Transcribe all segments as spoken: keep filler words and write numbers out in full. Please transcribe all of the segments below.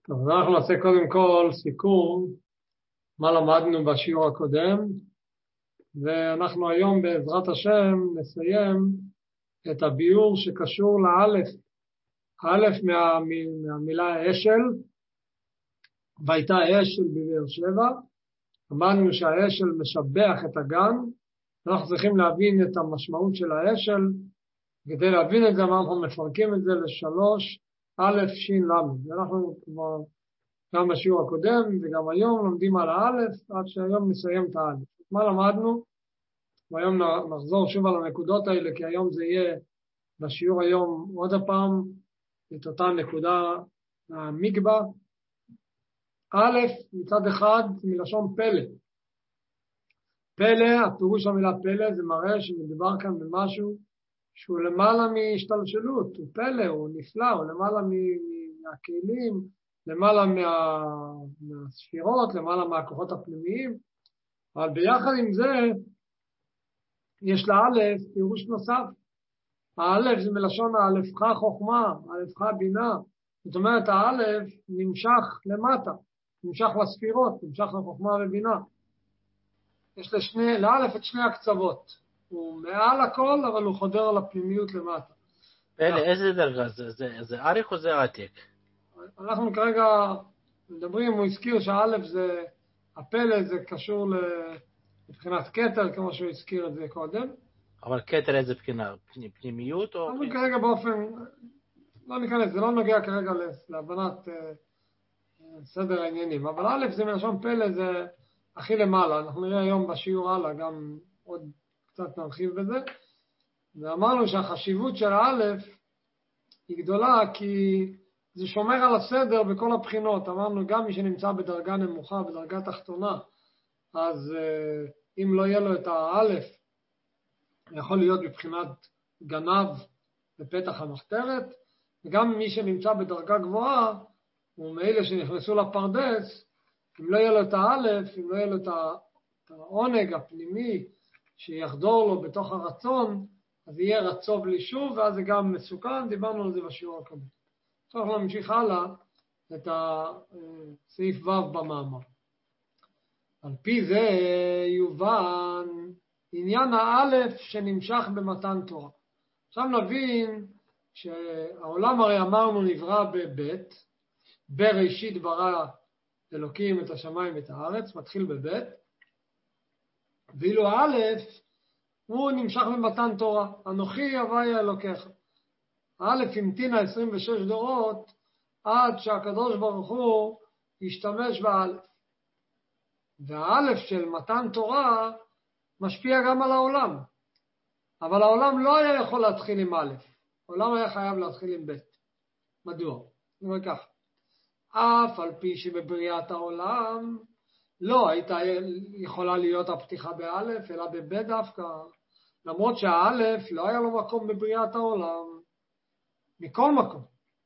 טוב, אנחנו נעשה קודם כל סיכום מה למדנו בשיעור הקודם, ואנחנו היום בעזרת השם נסיים את הביור שקשור לאלף. האלף מה, מהמילה אשל, והייתה אשל בבאר שבע. אמרנו שהאשל משבח את הגן, אנחנו צריכים להבין את המשמעות של האשל. כדי להבין את זה אנחנו מפרקים את זה לשלוש א' ש' ל'. ואנחנו כבר גם בשיעור הקודם וגם היום לומדים על האלף, עד שהיום נסיים את האלף. מה למדנו? והיום נחזור שוב על הנקודות האלה, כי היום זה יהיה בשיעור היום עוד הפעם את אותה נקודה המקבע. א', מצד אחד מלשון פלא. פלא, הפירוש המילה פלא זה מראה שמדובר כאן במשהו שהוא למעלה מהשתלשלות, הוא פלא, הוא נפלא, הוא למעלה מהכלים, למעלה מה, מהספירות, למעלה מהכוחות הפנימיים. אבל ביחד עם זה יש לאלף פירוש נוסף. האלף זה מלשון האלפך חוכמה, האלפך בינה. זאת אומרת האלף נמשך למטה, נמשך לספירות, נמשך לחוכמה ובינה. יש לשני, לאלף את שני הקצוות. הוא מעל הכל, אבל הוא חודר לפנימיות למטה. פלא, איזה דרגה זה? זה, זה אריך או זה עתיק? אנחנו כרגע מדברים, הוא הזכיר שהאלף זה, הפלא זה קשור לבחינת כתר, כמו שהוא הזכיר את זה קודם. אבל כתר איזה בחינה? פנימיות או... אבל כרגע באופן, לא ניכנס, זה לא נוגע כרגע להבנת סדר העניינים. אבל א' זה מלשון פלא, זה הכי למעלה. אנחנו נראה היום בשיעור הלאה, גם עוד קצת נרחיב בזה. ואמרנו שהחשיבות של האלף היא גדולה, כי זה שומר על הסדר בכל הבחינות. אמרנו גם מי שנמצא בדרגה נמוכה, בדרגה תחתונה, אז אם לא יהיה לו את האלף, יכול להיות בבחינת גנב בפתח המחתרת, וגם מי שנמצא בדרגה גבוהה, ומאלה שנכנסו לפרדס, אם לא יהיה לו את האלף, אם לא יהיה לו את העונג הפנימי שיחדור לו בתוך הרצון, אז יהיה רצו בלי שוב, ואז זה גם מסוכן. דיברנו על זה בשיעור הקודם. עכשיו אנחנו נמשיך הלאה את הסעיף ו' במאמר. על פי זה יובן עניין האלף שנמשך במתן תורה. עכשיו נבין שהעולם הרי אמרנו נברא בבית, בראשית ברא אלוקים את השמיים ואת הארץ, מתחיל בבית, ואילו האלף הוא נמשך במתן תורה, אנוכי הווי אלוקיך. האלף המתינה עשרים ושש דורות עד שהקדוש ברוך הוא ישתמש באלף. והאלף של מתן תורה משפיע גם על העולם. אבל העולם לא היה יכול להתחיל עם אלף. העולם היה חייב להתחיל עם בית. מדוע? נראה כך. אף על פי שבבריאת העולם לא הייתה יכולה להיות הפתיחה באלף, אלא בבית דווקא. למרות שהאלף לא היה לו מקום בבריאת העולם. מכל מקום.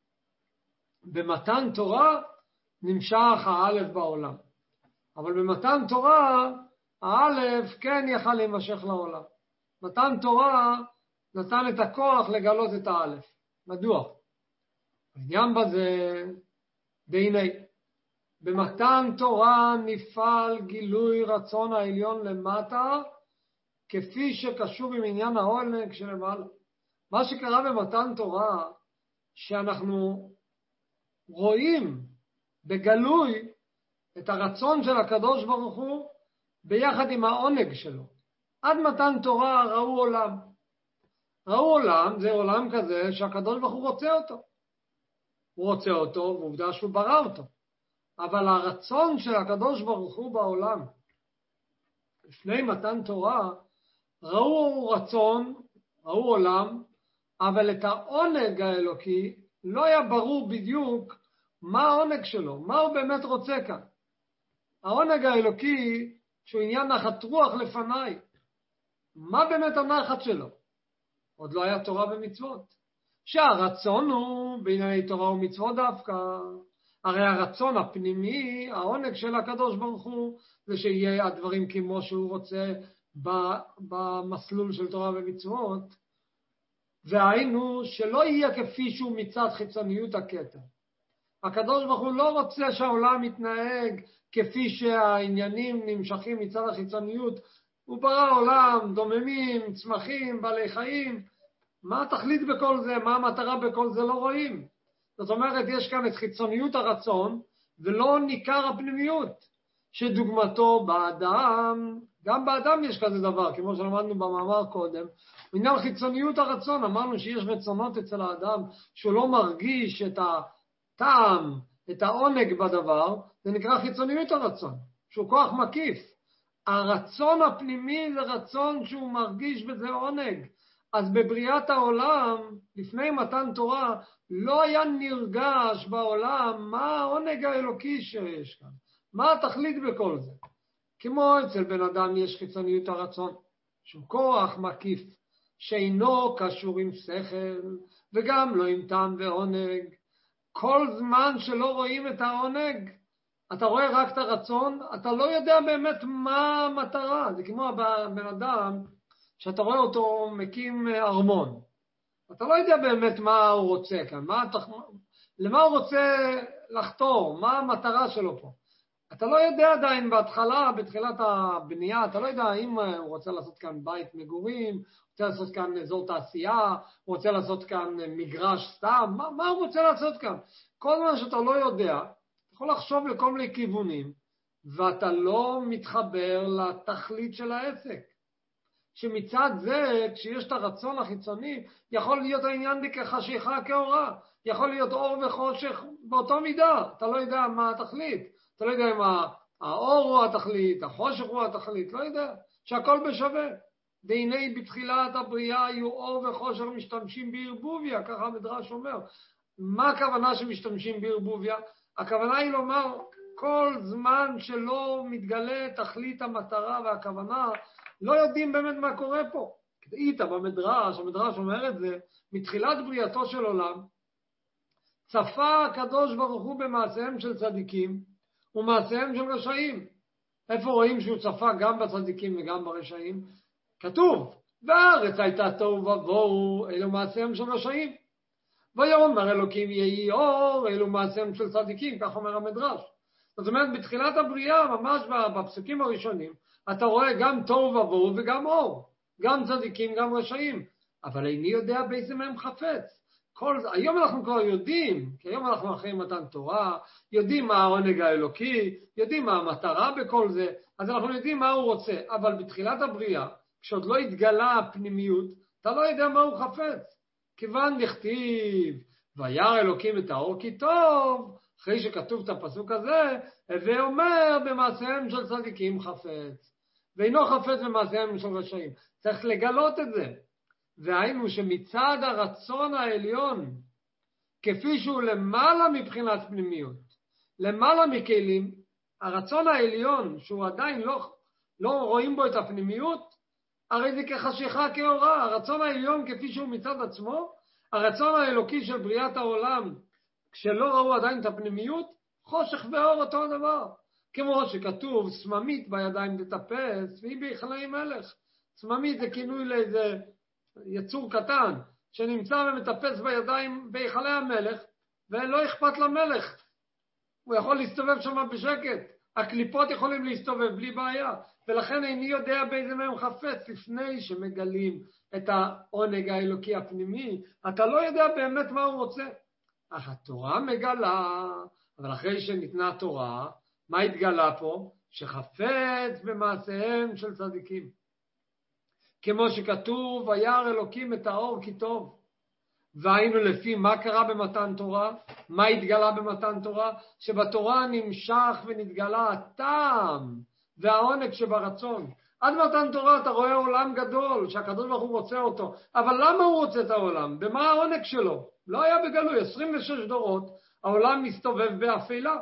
במתן תורה נמשך האלף בעולם. אבל במתן תורה, האלף כן יכל להימשך לעולם. מתן תורה נתן את הכוח לגלות את האלף. מדוע? העניין בזה, והנה, במתן תורה נפעל גילוי רצון העליון למטה, כפי שקשור עם עניין העונג שלמעלה. מה שקרה במתן תורה, שאנחנו רואים בגלוי את הרצון של הקדוש ברוך הוא ביחד עם העונג שלו. עד מתן תורה ראו עולם. ראו עולם, זה עולם כזה שהקדוש ברוך הוא רוצה אותו. הוא רוצה אותו, ועובדה שהוא ברא אותו. אבל הרצון של הקדוש ברוך הוא בעולם, לפני מתן תורה, ראו רצון, ראו עולם, אבל את העונג האלוקי לא היה ברור בדיוק מה העונג שלו, מה הוא באמת רוצה כאן. העונג האלוקי שהוא עניין נחת רוח לפניי. מה באמת הנחת שלו? עוד לא היה תורה ומצוות. שהרצון הוא בענייני תורה ומצוות דווקא. הרי הרצון הפנימי, העונג של הקדוש ברוך הוא, זה שיהיה הדברים כמו שהוא רוצה במסלול של תורה ומצוות. והיינו שלא יהיה כפי שהוא מצד חיצוניות הכתר. הקדוש ברוך הוא לא רוצה שהעולם יתנהג כפי שהעניינים נמשכים מצד החיצוניות. הוא ברא עולם, דוממים, צמחים, בעלי חיים. מה התכלית בכל זה? מה המטרה בכל זה? לא רואים. זאת אומרת, יש כאן את חיצוניות הרצון, ולא ניכר הפנימיות, שדוגמתו באדם, גם באדם יש כזה דבר, כמו שלמדנו במאמר קודם, בעניין חיצוניות הרצון, אמרנו שיש רצונות אצל האדם, שהוא לא מרגיש את הטעם, את העונג בדבר, זה נקרא חיצוניות הרצון, שהוא כוח מקיף. הרצון הפנימי זה רצון שהוא מרגיש בזה עונג. אז בבריאת העולם, לפני מתן תורה, לא היה נרגש בעולם מה העונג האלוקי שיש כאן. מה התכלית בכל זה? כמו אצל בן אדם יש חיצוניות הרצון, שהוא כוח מקיף, שאינו קשור עם שכל, וגם לא עם טעם ועונג. כל זמן שלא רואים את העונג, אתה רואה רק את הרצון, אתה לא יודע באמת מה המטרה. זה כמו בן אדם, שאתה רואה אותו מקים ארמון. אתה לא יודע באמת מה הוא רוצה כאן, מה, למה הוא רוצה לחתור, מה המטרה שלו פה. אתה לא יודע עדיין בהתחלה, בתחילת הבנייה, אתה לא יודע האם הוא רוצה לעשות כאן בית מגורים, רוצה לעשות כאן אזור תעשייה, הוא רוצה לעשות כאן מגרש סתם, מה, מה הוא רוצה לעשות כאן? כל זמן שאתה לא יודע, אתה יכול לחשוב לכל מיני כיוונים, ואתה לא מתחבר לתכלית של העסק. שמצד זה, כשיש את הרצון החיצוני, יכול להיות העניין כחשיכה כאורה, יכול להיות אור וחושך באותו מידה, אתה לא יודע מה התכלית, אתה לא יודע אם האור הוא התכלית, החושך הוא התכלית, לא יודע, שהכל בשווה. והנה בתחילת הבריאה היו אור וחושך משתמשים בערבוביה, ככה המדרש אומר. מה הכוונה שמשתמשים בערבוביה? הכוונה היא לומר, כל זמן שלא מתגלה תכלית המטרה והכוונה, לא יודעים באמת מה קורה פה. כדאית במדרש, המדרש אומר את זה, מתחילת בריאתו של עולם, צפה הקדוש ברוך הוא במעשיהם של צדיקים, ומעשיהם של רשעים. איפה רואים שהוא צפה גם בצדיקים וגם ברשעים? כתוב, והארץ הייתה תוהו ובוהו, אלו מעשיהם של רשעים. ויאמר אלוקים יהי אור, אלו מעשיהם של צדיקים, כך אומר המדרש. זאת אומרת, בתחילת הבריאה, ממש בפסוקים הראשונים, אתה רואה גם תוהו ובוהו וגם אור, גם צדיקים, גם רשעים. אבל איני יודע באיזה מהם חפץ. כל... היום אנחנו כבר יודעים, כי היום אנחנו אחרי מתן תורה, יודעים מה העונג האלוקי, יודעים מה המטרה בכל זה, אז אנחנו יודעים מה הוא רוצה. אבל בתחילת הבריאה, כשעוד לא התגלה הפנימיות, אתה לא יודע מה הוא חפץ. כיוון נכתיב, וירא אלוקים את האור כי טוב, אחרי שכתוב את הפסוק הזה, ואומר במעשיהם של צדיקים חפץ, ואינו חפץ במעשיהם של רשעים. צריך לגלות את זה. והיינו שמצד הרצון העליון, כפי שהוא למעלה מבחינת פנימיות, למעלה מכלים, הרצון העליון, שהוא עדיין לא, לא רואים בו את הפנימיות, הרי זה כחשיכה כאורה. הרצון העליון כפי שהוא מצד עצמו, הרצון האלוקי של בריאת העולם, כשלא ראו עדיין את הפנימיות, חושך ואור אותו הדבר. כמו שכתוב, סממית בידיים תטפס, והיא בהיכלי מלך. סממית זה כינוי לאיזה יצור קטן, שנמצא ומטפס בידיים בהיכלי המלך, ולא אכפת למלך. הוא יכול להסתובב שם בשקט. הקליפות יכולים להסתובב בלי בעיה. ולכן איני יודע באיזה מהם חפץ, לפני שמגלים את העונג האלוקי הפנימי. אתה לא יודע באמת מה הוא רוצה. אך התורה מגלה, אבל אחרי שניתנה התורה, מה התגלה פה? שחפץ במעשיהם של צדיקים. כמו שכתוב, וירא אלוקים את האור כי טוב. והיינו לפי מה קרה במתן תורה? מה התגלה במתן תורה? שבתורה נמשך ונתגלה הטעם והעונג שברצון. עד מתן תורה אתה רואה עולם גדול שהקדוש ברוך הוא רוצה אותו. אבל למה הוא רוצה את העולם? במה העונג שלו? לא היה בגלוי, עשרים ושש דורות, העולם מסתובב באפלה.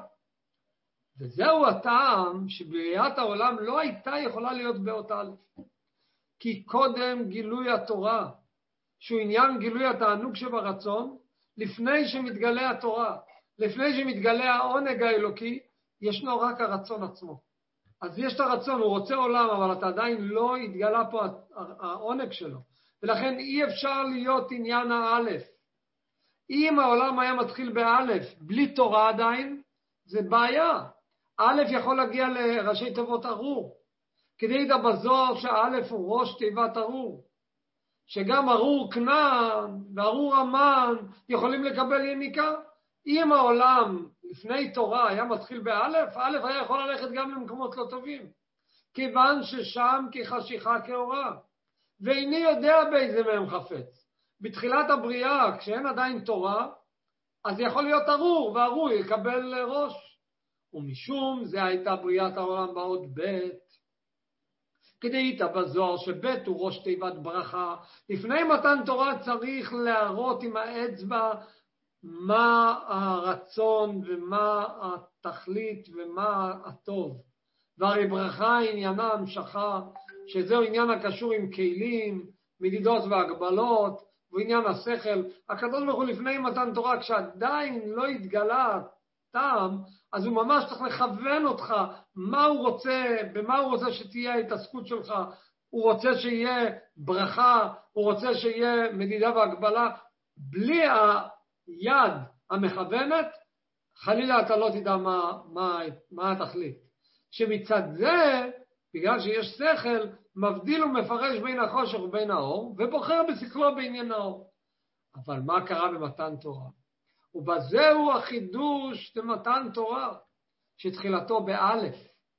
וזהו הטעם שבריאת העולם לא הייתה יכולה להיות באות א'. כי קודם גילוי התורה, שהוא עניין גילוי התענוג שברצון, לפני שמתגלה התורה, לפני שמתגלה העונג האלוקי, ישנו רק הרצון עצמו. אז יש את הרצון, הוא רוצה עולם, אבל אתה עדיין לא התגלה פה העונג שלו. ולכן אי אפשר להיות עניין האלף. אם העולם היה מתחיל באלף, בלי תורה עדיין, זה בעיה. א' יכול להגיע לראשי תיבות ארור. כדאידע בזוהר שא' הוא ראש תיבת ארור. שגם ארור כנען וארור המן יכולים לקבל יניקה. אם העולם לפני תורה היה מתחיל באלף, א' היה יכול ללכת גם למקומות לא טובים. כיוון ששם כחשיכה כאורה. ואיני יודע באיזה מהם חפץ. בתחילת הבריאה, כשאין עדיין תורה, אז יכול להיות ארור, וארור יקבל ראש. ומשום זה הייתה בריאת העולם באות בית. כדאידע בזוהר שבית הוא ראש תיבת ברכה. לפני מתן תורה צריך להראות עם האצבע מה הרצון ומה התכלית ומה הטוב. והרי ברכה עניינה המשכה, שזהו עניין הקשור עם כלים, מדידות והגבלות, ועניין השכל. הקדוש ברוך הוא לפני מתן תורה, כשעדיין לא התגלה טעם, אז הוא ממש צריך לכוון אותך, מה הוא רוצה, במה הוא רוצה שתהיה ההתעסקות שלך. הוא רוצה שיהיה ברכה, הוא רוצה שיהיה מדידה והגבלה. בלי היד המכוונת, חלילה אתה לא תדע מה, מה, מה התכלית. שמצד זה, בגלל שיש שכל, מבדיל ומפרש בין החושך ובין האור, ובוחר בשכלו בעניין האור. אבל מה קרה במתן תורה? ובזהו החידוש במתן תורה, שתחילתו באלף.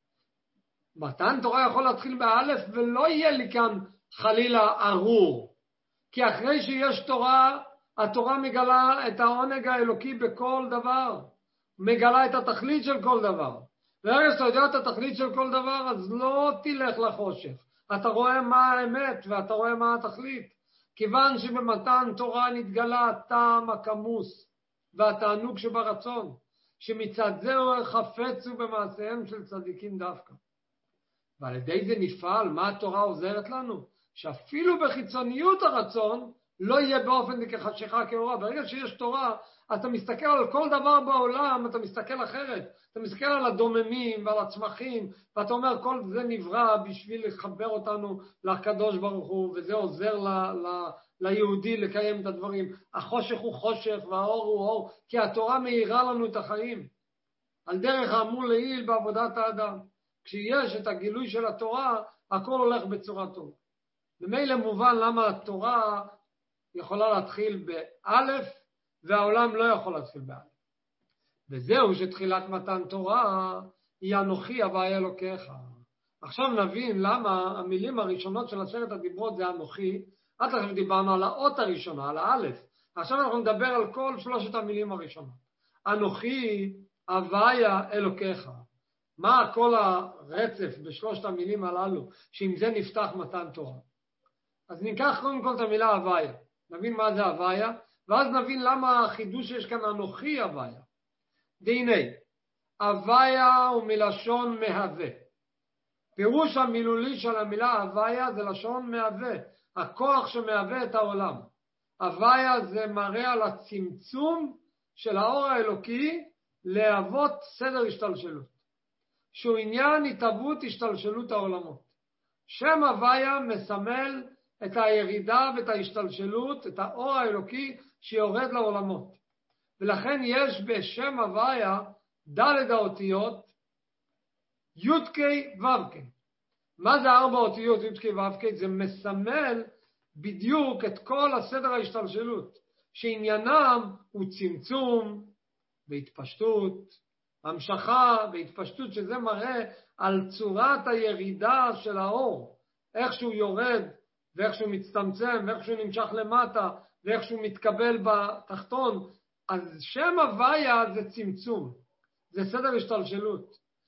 מתן תורה יכול להתחיל באלף, ולא יהיה לי כאן חלילה ארור. כי אחרי שיש תורה, התורה מגלה את העונג האלוקי בכל דבר. מגלה את התכלית של כל דבר. וארגע שאתה יודע את התכלית של כל דבר, אז לא תלך לחושך. אתה רואה מה האמת, ואתה רואה מה התכלית. כיוון שבמתן תורה נתגלה הטעם הכמוס, והתענוג שברצון, שמצד זהו חפצו במעשיהם של צדיקים דווקא. ועל ידי זה נפעל, מה התורה עוזרת לנו? שאפילו בחיצוניות הרצון, לא יהיה באופן כחשיכה כאורה. ברגע שיש תורה, אתה מסתכל על כל דבר בעולם, אתה מסתכל אחרת. אתה מסתכל על הדוממים ועל הצמחים, ואתה אומר, כל זה נברא בשביל לחבר אותנו לקדוש ברוך הוא, וזה עוזר ל, ל, ליהודי לקיים את הדברים. החושך הוא חושך והאור הוא אור, כי התורה מאירה לנו את החיים. על דרך האמור לעיל בעבודת האדם. כשיש את הגילוי של התורה, הכל הולך בצורה טובה. במילא מובן למה התורה יכולה להתחיל באלף, והעולם לא יכול להתחיל באלף. וזהו שתחילת מתן תורה היא אנוכי הוויה אלוקיך. עכשיו נבין למה המילים הראשונות של עשרת הדיברות זה אנוכי. עד עכשיו דיברנו על האות הראשונה, על האלף. עכשיו אנחנו נדבר על כל שלושת המילים הראשונות. אנוכי הוויה אלוקיך. מה כל הרצף בשלושת המילים הללו, שעם זה נפתח מתן תורה? אז ניקח קודם כל את המילה הוויה. נבין מה זה הוויה, ואז נבין למה החידוש יש כאן אנוכי הוויה. והנה, הוויה הוא מלשון מהווה. פירוש המילולי של המילה הוויה זה לשון מהווה, הכוח שמהווה את העולם. הוויה זה מראה על הצמצום של האור האלוקי להוות סדר השתלשלות, שהוא עניין התהוות השתלשלות העולמות. שם הוויה מסמל את הירידה ואת ההשתלשלות, את האור האלוקי שיורד לעולמות. ולכן יש בשם הוויה ד' האותיות י' כ' ו' כ'. מה זה ארבע אותיות י' כ' ו' כ'? זה מסמל בדיוק את כל הסדר ההשתלשלות, שעניינם הוא צמצום והתפשטות, המשכה והתפשטות, שזה מראה על צורת הירידה של האור, איך שהוא יורד ואיך שהוא מצטמצם ואיך שהוא נמשך למטה ואיך שהוא מתקבל בתחתון. אז שם הוויה זה צמצום, זה סדר השתלשלות.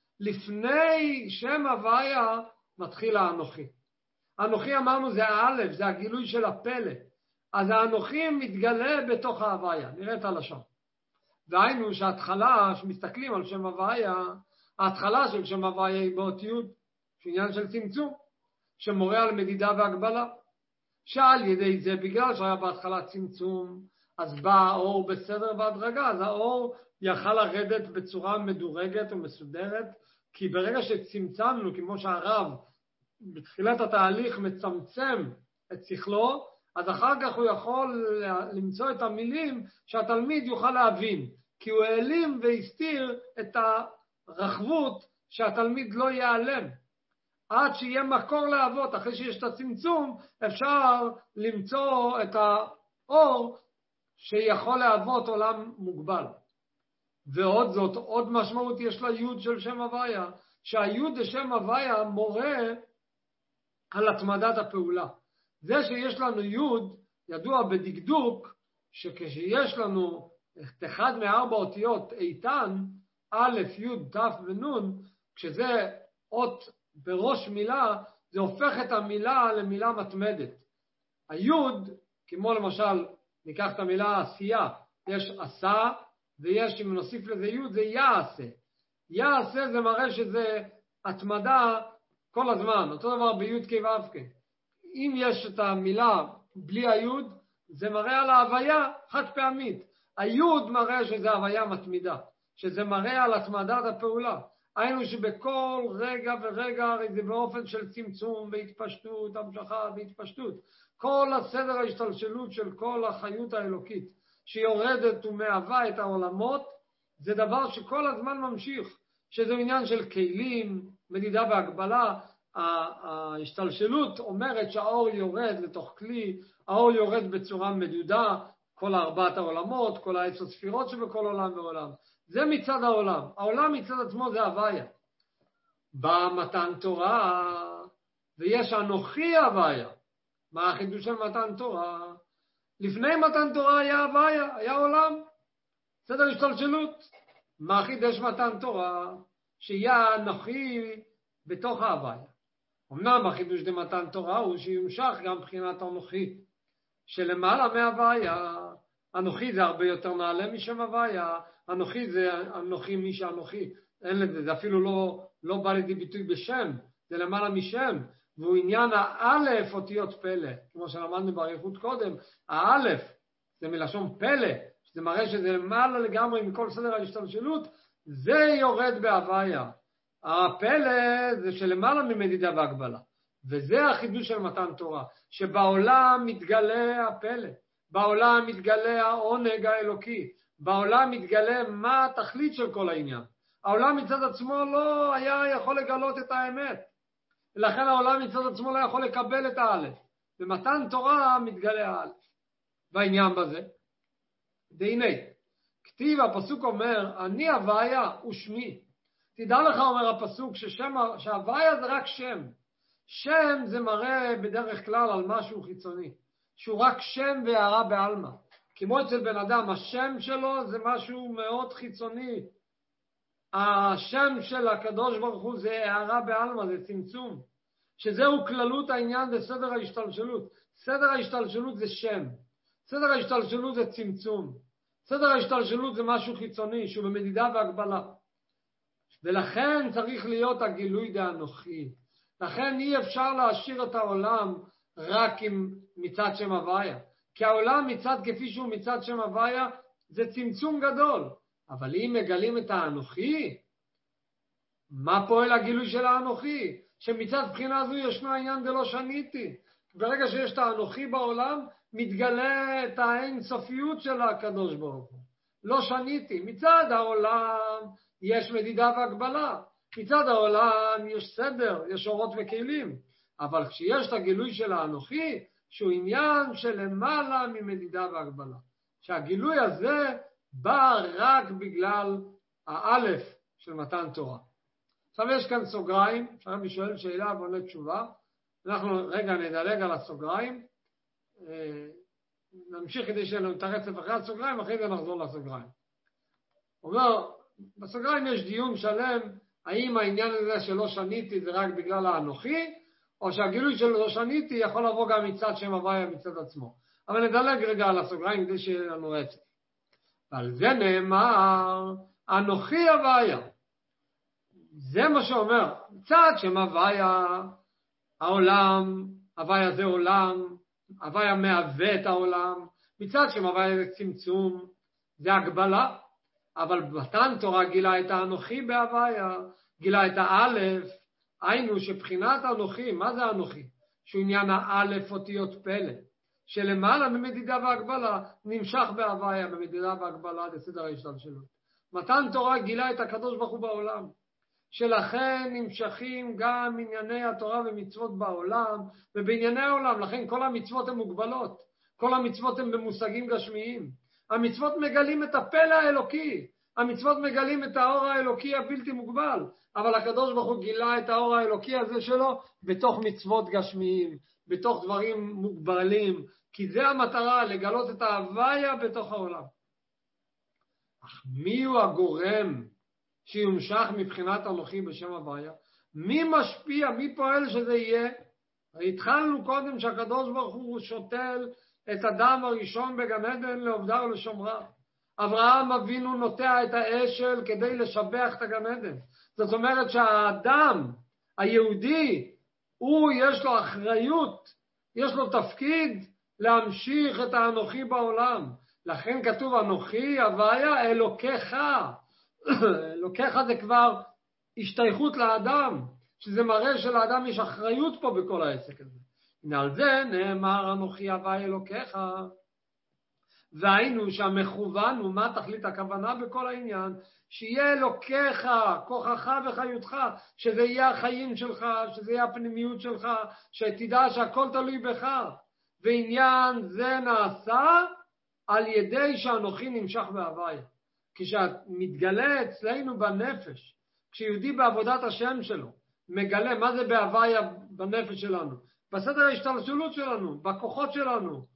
לפני שם הוויה מתחיל האנוכי. האנוכי אמרנו זה האלף, זה הגילוי של הפלא. אז האנוכי מתגלה בתוך ההוויה, נראה את הלשון. והיינו שההתחלה, שמסתכלים על שם הוויה, ההתחלה של שם הוויה היא באותיות, שעניין של צמצום, שמורה על מדידה והגבלה. שעל ידי זה, בגלל שהיה בהתחלה צמצום, אז בא האור בסדר והדרגה, אז האור יכל לרדת בצורה מדורגת ומסודרת, כי ברגע שצמצמנו, כמו שהרב בתחילת התהליך מצמצם את שכלו, אז אחר כך הוא יכול למצוא את המילים שהתלמיד יוכל להבין, כי הוא העלים והסתיר את הרחבות שהתלמיד לא ייעלם. עד שיהיה מקור להוות, אחרי שיש את הצמצום, אפשר למצוא את האור שיכול להוות עולם מוגבל. ועוד זאת, עוד משמעות יש ליוד של שם הוויה, שהיוד לשם הוויה מורה על התמדת הפעולה. זה שיש לנו יוד, ידוע בדקדוק, שכשיש לנו את אחד מארבע אותיות איתן, א', י', ת' ונון, כשזה אות בראש מילה, זה הופך את המילה למילה מתמדת. היוד, כמו למשל, ניקח את המילה עשייה, יש עשה, ויש, אם נוסיף לזה יוד, זה יעשה. יעשה זה מראה שזה התמדה כל הזמן, אותו דבר ביוד כי ואף כי. אם יש את המילה בלי היוד, זה מראה על ההוויה חד פעמית. היוד מראה שזה הוויה מתמידה, שזה מראה על התמדת הפעולה. היינו שבכל רגע ורגע, הרי זה באופן של צמצום והתפשטות, המשכה והתפשטות. כל הסדר ההשתלשלות של כל החיות האלוקית, שיורדת ומהווה את העולמות, זה דבר שכל הזמן ממשיך, שזה עניין של כלים, מדידה והגבלה. ההשתלשלות אומרת שהאור יורד לתוך כלי, האור יורד בצורה מדודה, כל ארבעת העולמות, כל העשר ספירות שבכל עולם ועולם. זה מצד העולם. העולם מצד עצמו זה הוויה. במתן תורה, ויש אנוכי הוויה. מה החידוש של מתן תורה? לפני מתן תורה היה הוויה, היה עולם. סדר השתלשלות. מה חידש מתן תורה? שיהיה אנוכי בתוך ההוויה. אמנם החידוש דמתן תורה הוא שימשך גם מבחינת אנוכי, שלמעלה מהוויה. אנוכי זה הרבה יותר נעלה משם הוויה, אנוכי זה אנוכי מי שאנוכי, אין לזה, זה אפילו לא, לא בא לידי ביטוי בשם, זה למעלה משם, והוא עניין האלף אותיות פלא, כמו שלמדנו באריכות קודם, האלף זה מלשון פלא, זה מראה שזה למעלה לגמרי מכל סדר ההשתלשלות, זה יורד בהוויה. הפלא זה שלמעלה ממדידה והגבלה, וזה החידוש של מתן תורה, שבעולם מתגלה הפלא, בעולם מתגלה העונג האלוקי, בעולם מתגלה מה התכלית של כל העניין. העולם מצד עצמו לא היה יכול לגלות את האמת, ולכן העולם מצד עצמו לא יכול לקבל את האלף. במתן תורה מתגלה האלף. והעניין בזה, והנה, כתיב הפסוק אומר, אני הוויה ושמי. תדע לך, אומר הפסוק, ששם, שההוויה זה רק שם. שם זה מראה בדרך כלל על משהו חיצוני, שהוא רק שם והערה בעלמא. כמו אצל בן אדם, השם שלו זה משהו מאוד חיצוני. השם של הקדוש ברוך הוא זה הערה בעלמא, זה צמצום. שזהו כללות העניין בסדר ההשתלשלות. סדר ההשתלשלות זה שם. סדר ההשתלשלות זה צמצום. סדר ההשתלשלות זה משהו חיצוני, שהוא במדידה והגבלה. ולכן צריך להיות הגילוי דאנוכי. לכן אי אפשר להשאיר את העולם רק עם מצד שם הוויה. כי העולם מצד כפי שהוא מצד שם הוויה זה צמצום גדול. אבל אם מגלים את האנוכי, מה פועל הגילוי של האנוכי? שמצד בחינה זו ישנו העניין דלא שניתי. ברגע שיש את האנוכי בעולם, מתגלה את האין סופיות של הקדוש ברוך הוא. לא שניתי. מצד העולם יש מדידה והגבלה. מצד העולם יש סדר, יש אורות וכלים. אבל כשיש את הגילוי של האנוכי, שהוא עניין של למעלה ממדידה והגבלה. שהגילוי הזה בא רק בגלל האלף של מתן תורה. עכשיו יש כאן סוגריים, עכשיו אני שואל שאלה ועונה תשובה. אנחנו רגע נדלג על הסוגריים. נמשיך כדי שיהיה לנו את הרצף אחרי הסוגריים, אחרי זה נחזור לסוגריים. אומר, בסוגריים יש דיון שלם, האם העניין הזה שלא שניתי זה רק בגלל האנוכי, או שהגילוי של לא שניתי יכול לבוא גם מצד שם הוויה מצד עצמו. אבל נדלג רגע על הסוגריים כדי שיהיה לנו רצף. ועל זה נאמר, אנוכי הוויה. זה מה שאומר, מצד שם הוויה, העולם, הוויה זה עולם, הוויה מהווה את העולם, מצד שם הוויה זה צמצום, זה הגבלה, אבל מתן תורה גילה את האנוכי בהוויה, גילה את האלף, היינו שבחינת האנוכי, מה זה האנוכי? שהוא עניין האלף אותיות פלא, שלמעלה ממדידה והגבלה, נמשך בהוויה במדידה והגבלה לסדר ההשתלשלות. מתן תורה גילה את הקדוש ברוך הוא בעולם, שלכן נמשכים גם ענייני התורה ומצוות בעולם ובענייני העולם, לכן כל המצוות הן מוגבלות, כל המצוות הן במושגים גשמיים. המצוות מגלים את הפלא האלוקי, המצוות מגלים את האור האלוקי הבלתי מוגבל, אבל הקדוש ברוך הוא גילה את האור האלוקי הזה שלו בתוך מצוות גשמיים, בתוך דברים מוגבלים, כי זה המטרה, לגלות את ההוויה בתוך העולם. אך מי הוא הגורם שיומשך מבחינת אנוכי בשם הוויה? מי משפיע, מי פועל שזה יהיה? התחלנו קודם שהקדוש ברוך הוא שותל את אדם הראשון בגן עדן לעובדה ולשומרה. אברהם אבינו נוטע את האשל כדי לשבח את הגן עדן. זאת אומרת שהאדם היהודי, הוא יש לו אחריות, יש לו תפקיד להמשיך את האנוכי בעולם. לכן כתוב אנוכי הוויה אלוקיך. אלוקיך זה כבר השתייכות לאדם, שזה מראה שלאדם יש אחריות פה בכל העסק הזה. הנה על זה נאמר אנוכי הוויה אלוקיך. והיינו שהמכוון הוא מה תכלית הכוונה בכל העניין, שיהיה אלוקיך, כוחך וחיותך, שזה יהיה החיים שלך, שזה יהיה הפנימיות שלך, שתדע שהכל תלוי בך. ועניין זה נעשה על ידי שאנוכי נמשך בהוויה. כשמתגלה אצלנו בנפש, כשיהודי בעבודת השם שלו, מגלה מה זה בהוויה בנפש שלנו, בסדר ההשתלשלות שלנו, בכוחות שלנו,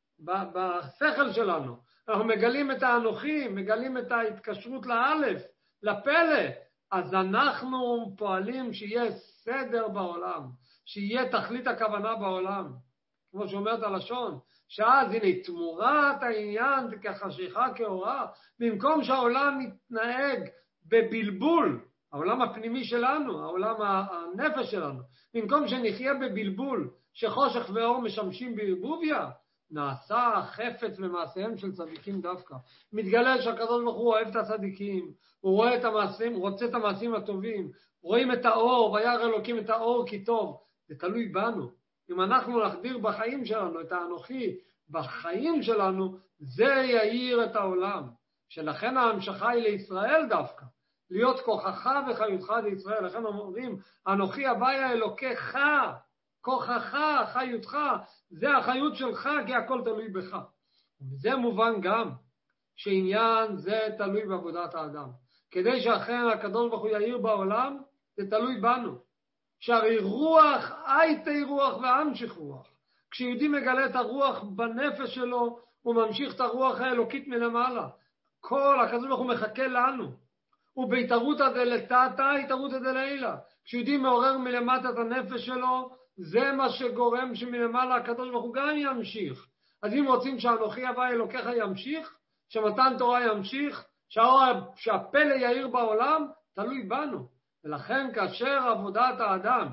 בשכל שלנו, אנחנו מגלים את האנוכי, מגלים את ההתקשרות לאלף, לפלא, אז אנחנו פועלים שיהיה סדר בעולם, שיהיה תכלית הכוונה בעולם, כמו שאומרת הלשון, שאז הנה תמורת העניין כחשיכה כאורה, במקום שהעולם מתנהג בבלבול, העולם הפנימי שלנו, העולם הנפש שלנו, במקום שנחיה בבלבול, שחושך ואור משמשים בערבוביה, נעשה חפץ במעשיהם של צדיקים דווקא. מתגלה שהקדוש ברוך הוא אוהב את הצדיקים, הוא רואה את המעשים, הוא רוצה את המעשים הטובים, רואים את האור, וירא אלוקים את האור כי טוב. זה תלוי בנו. אם אנחנו נחדיר בחיים שלנו את האנוכי, בחיים שלנו, זה יאיר את העולם. שלכן ההמשכה היא לישראל דווקא, להיות כוחך וחיותך לישראל. לכן אומרים, אנוכי הוויה אלוקיך, כוחך, חיותך, זה החיות שלך, כי הכל תלוי בך. וזה מובן גם, שעניין זה תלוי בעבודת האדם. כדי שאכן הקדוש ברוך הוא יאיר בעולם, זה תלוי בנו. שהרי רוח, הייתי רוח ואמשיך רוח. כשיהודי מגלה את הרוח בנפש שלו, הוא ממשיך את הרוח האלוקית מלמעלה. כל הקדוש ברוך הוא מחכה לנו. ובהתערותא דלתתא, התערותא דלעילא. כשיהודי מעורר מלמטה את הנפש שלו, זה מה שגורם שמלמעלה הקדוש ברוך הוא גם ימשיך. אז אם רוצים שאנוכי הוויה אלוקיך ימשיך, שמתן תורה ימשיך, שהפלא יאיר בעולם, תלוי בנו. ולכן כאשר עבודת האדם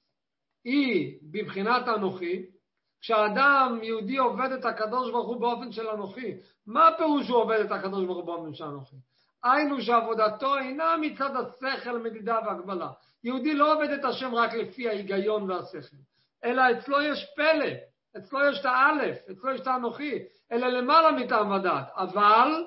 היא בבחינת אנוכי, כשאדם יהודי עובד את הקדוש ברוך הוא באופן של אנוכי, מה פירוש הוא עובד את הקדוש ברוך הוא באופן של אנוכי? היינו שעבודתו אינה מצד השכל, מדידה והגבלה. יהודי לא עובד את השם רק לפי ההיגיון והשכל, אלא אצלו יש פלא, אצלו יש את האלף, אצלו יש את האנוכי, אלא למעלה מטעם ודעת, אבל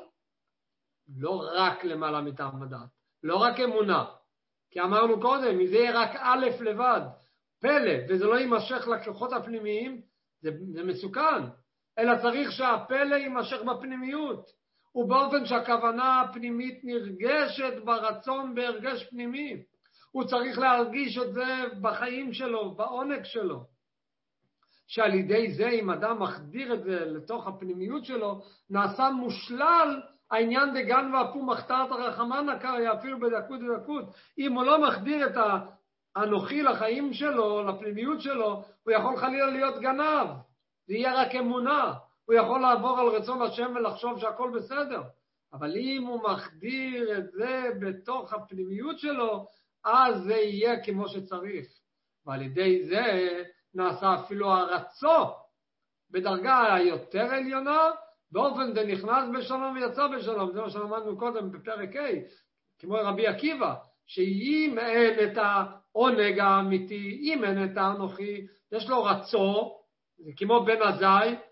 לא רק למעלה מטעם ודעת, לא רק אמונה, כי אמרנו קודם, אם זה יהיה רק א' לבד, פלא, וזה לא יימשך לכוחות הפנימיים, זה, זה מסוכן, אלא צריך שהפלא יימשך בפנימיות, ובאופן שהכוונה הפנימית נרגשת ברצון בהרגש פנימי, הוא צריך להרגיש את זה בחיים שלו, בעונג שלו, שעל ידי זה, אם אדם מחדיר את זה לתוך הפנימיות שלו, נעשה מושלל העניין דגן ואפו מחתרת הרחמנה קריא, אפילו בדקות דקות. אם הוא לא מחדיר את האנוכי לחיים שלו, לפנימיות שלו, הוא יכול חלילה להיות גנב, זה יהיה רק אמונה, הוא יכול לעבור על רצון השם ולחשוב שהכל בסדר, אבל אם הוא מחדיר את זה בתוך הפנימיות שלו, אז זה יהיה כמו שצריך, ועל ידי זה נעשה אפילו הרצו בדרגה היותר עליונה, באופן זה נכנס בשלום ויצא בשלום. זה מה שלמדנו קודם בפרק ה', כמו רבי עקיבא, שאם אין את העונג האמיתי, אם אין את האנוכי, יש לו רצו, זה כמו בן עזאי,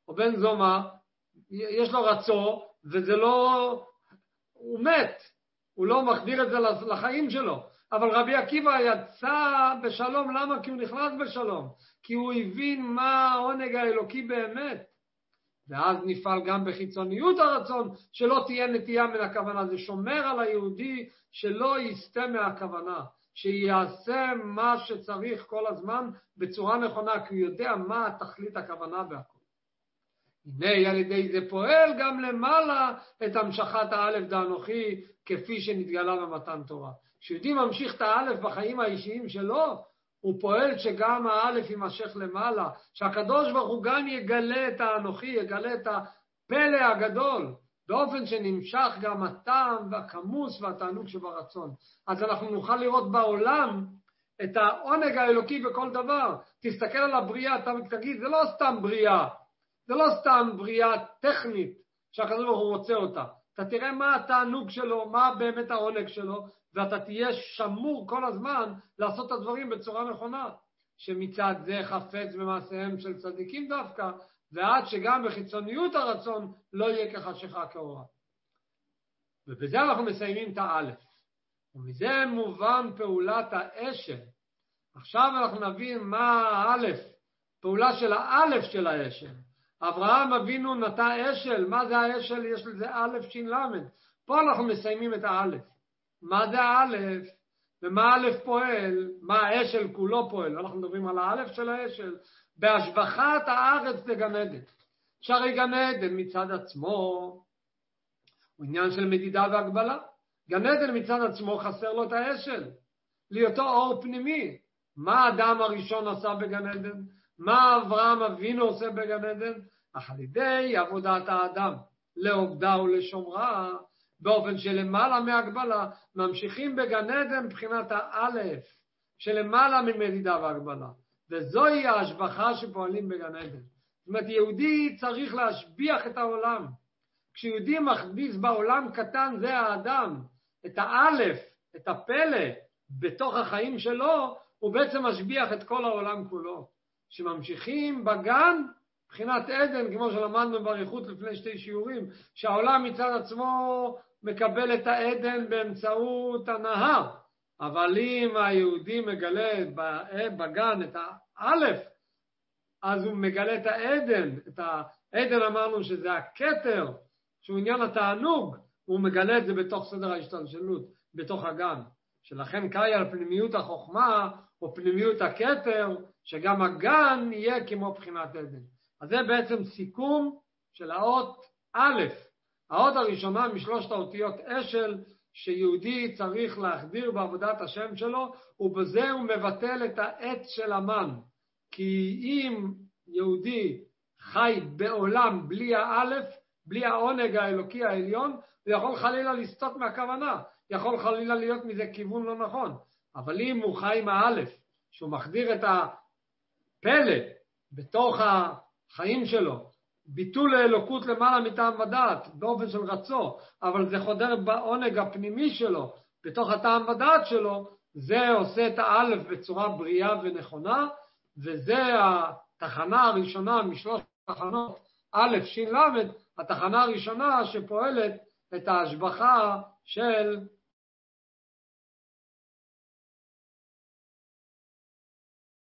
או בן זומא, יש לו רצו, וזה לא, הוא מת, הוא לא מחדיר את זה לחיים שלו. אבל רבי עקיבא יצא בשלום, למה? כי הוא נכנס בשלום, כי הוא הבין מה העונג האלוקי באמת. ואז נפעל גם בחיצוניות הרצון, שלא תהיה נטייה מן הכוונה. זה שומר על היהודי שלא יסתה מהכוונה, שיעשה מה שצריך כל הזמן בצורה נכונה, כי הוא יודע מה תכלית הכוונה בהכל. הנה על ידי זה פועל גם למעלה את המשכת האלף דאנוכי, כפי שנתגלה במתן תורה. כשיהודי ממשיך את האלף בחיים האישיים שלו, הוא פועל שגם האלף יימשך למעלה, שהקדוש ברוך הוא גם יגלה את האנוכי, יגלה את הפלא הגדול, באופן שנמשך גם הטעם והכמוס והתענוג שברצון. אז אנחנו נוכל לראות בעולם את העונג האלוקי בכל דבר. תסתכל על הבריאה, אתה תגיד, זה לא סתם בריאה, זה לא סתם בריאה טכנית שהקדוש ברוך הוא רוצה אותה. אתה תראה מה התענוג שלו, מה באמת העונג שלו, ואתה תהיה שמור כל הזמן לעשות את הדברים בצורה נכונה, שמצד זה חפץ במעשיהם של צדיקים דווקא, ועד שגם בחיצוניות הרצון לא יהיה כחשיכה כאורה. ובזה אנחנו מסיימים את האלף. ומזה מובן פעולת האשל. עכשיו אנחנו נבין מה האלף, פעולה של האלף של האשל. אברהם אבינו נטע אשל, מה זה האשל? יש לזה אלף שין למד. פה אנחנו מסיימים את האלף. מה זה האלף? ומה האלף פועל? מה האשל כולו פועל? אנחנו מדברים על האלף של האשל. בהשבחת הארץ לגן עדן. שהרי גן עדן מצד עצמו הוא עניין של מדידה והגבלה. גן עדן מצד עצמו חסר לו את האשל, להיותו אור פנימי. מה האדם הראשון עשה בגן עדן? מה אברהם אבינו עושה בגן עדן? אך על ידי עבודת האדם לעובדה ולשומרה, באופן שלמעלה מהגבלה, ממשיכים בגן עדן מבחינת האלף, שלמעלה ממדידה והגבלה. וזוהי ההשבחה שפועלים בגן עדן. זאת אומרת, יהודי צריך להשביח את העולם. כשיהודי מכניס בעולם קטן, זה האדם, את האלף, את הפלא, בתוך החיים שלו, הוא בעצם משביח את כל העולם כולו. שממשיכים בגן, מבחינת עדן, כמו שלמדנו באריכות לפני שתי שיעורים, שהעולם מצד עצמו מקבל את העדן באמצעות הנהר. אבל אם היהודי מגלה בגן את האלף, אז הוא מגלה את העדן. את העדן אמרנו שזה הכתר, שהוא עניין התענוג, הוא מגלה את זה בתוך סדר ההשתלשלות, בתוך הגן. שלכן קאי על פנימיות החוכמה, או פנימיות הכתר, שגם הגן יהיה כמו בחינת עדן. אז זה בעצם סיכום של האות א', האות הראשונה משלושת האותיות אשל, שיהודי צריך להחדיר בעבודת השם שלו, ובזה הוא מבטל את העץ של המן. כי אם יהודי חי בעולם בלי האלף, בלי העונג האלוקי העליון, הוא יכול חלילה לסטות מהכוונה, יכול חלילה להיות מזה כיוון לא נכון. אבל אם הוא חי עם האלף, שהוא מחדיר את הפלא בתוך החיים שלו, ביטול האלוקות למעלה מטעם ודעת, באופן של רצו, אבל זה חודר בעונג הפנימי שלו, בתוך הטעם ודעת שלו, זה עושה את האלף בצורה בריאה ונכונה, וזה התחנה הראשונה משלוש תחנות, א' שין למד, התחנה הראשונה שפועלת את ההשבחה של